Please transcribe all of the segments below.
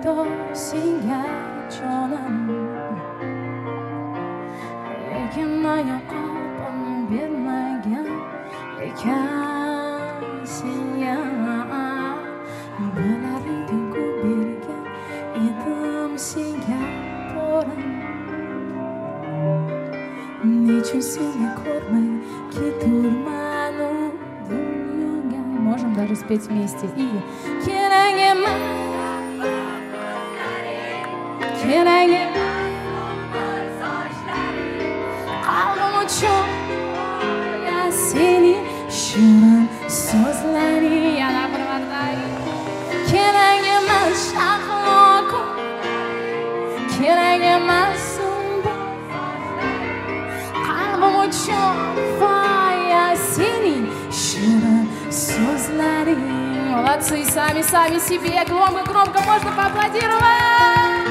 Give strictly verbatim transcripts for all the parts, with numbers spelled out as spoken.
xudo senga jonim, lekin oyoqim bermagan ekan senga. Bilaringni bergan edim senga borim, nechun seni ko'rmay keturman u dunyoga. Можем даже спеть вместе. И kerak emas, kerak emas qalbim uchun ya seni shirin so'zlaring. Yana bir marta. Kerak emas shahloqim, kerak emas qalbim uchun ya seni shirin so'zlaring. Молодцы, сами, сами себе громко, громко можно поаплодировать.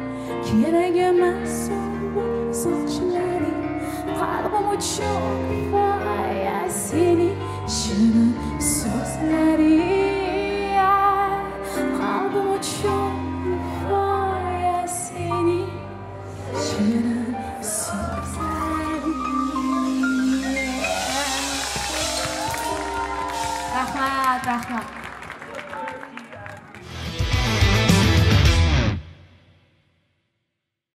Kerak emas so'zlaring qalbim uchun.